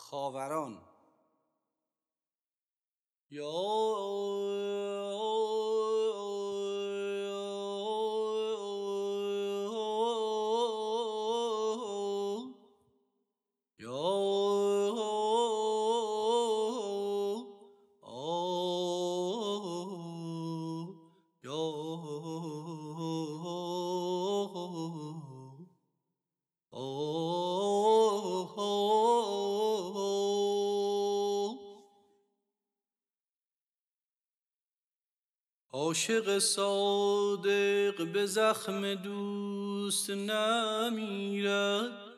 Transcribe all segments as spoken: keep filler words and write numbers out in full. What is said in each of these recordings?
خاوران. یا عاشق صادق به زخم دوست نمیرد.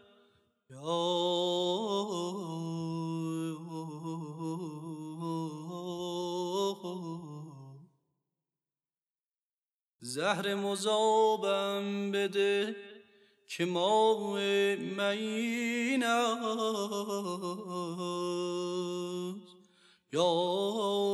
زهر مذابم بده که ماء معین است. یا